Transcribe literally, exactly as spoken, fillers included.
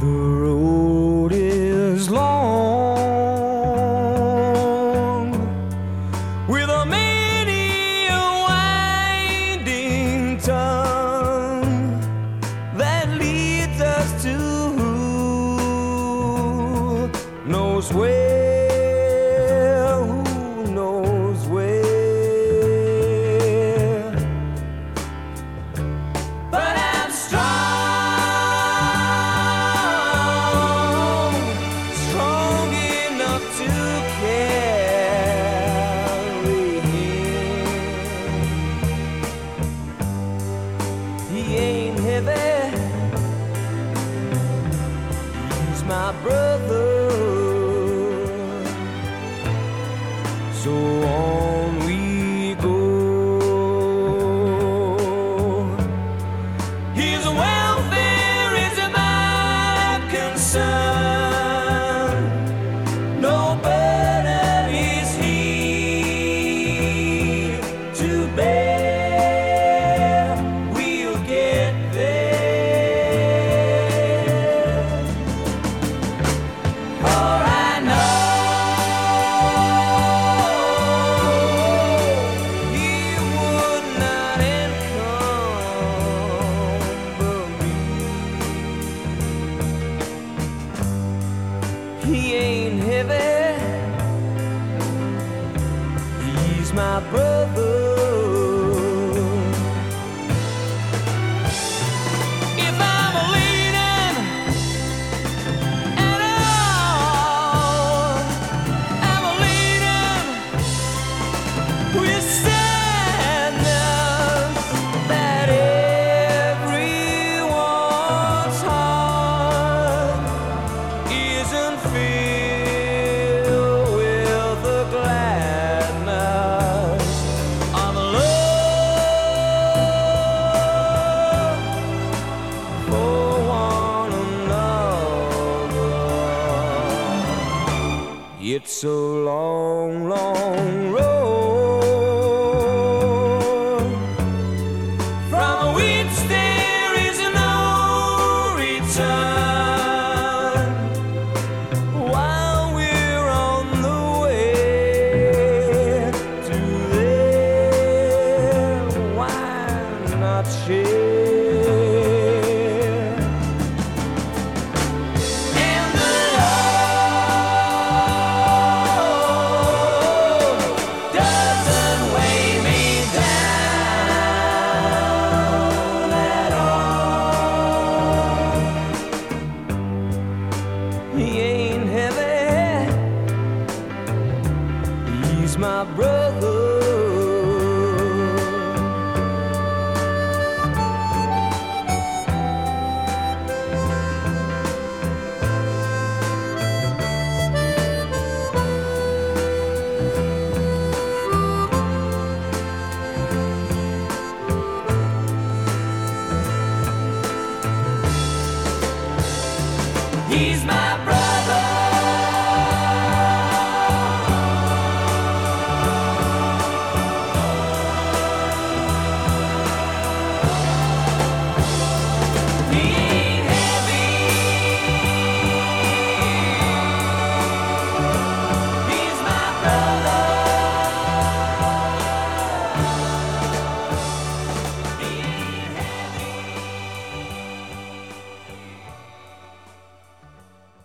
The road is long, with a many a winding tongue that leads us to who knows where, who knows where. But I'm strong, strong enough to carry him. He ain't heavy, he's my brother. So on we go. His welfare is my concern. No burden is he to bear. We'll get there. For I know he would not encumber me. He ain't heavy, he's my brother. If I'm leaning at all, I'm leaning with sadness that everyone's heart isn't filled with the gladness of love for one another. It's a long, long road from which there is no return. While we're on the way to there, why not share? And the load doesn't weigh me down at all. He ain't heavy, he's my brother.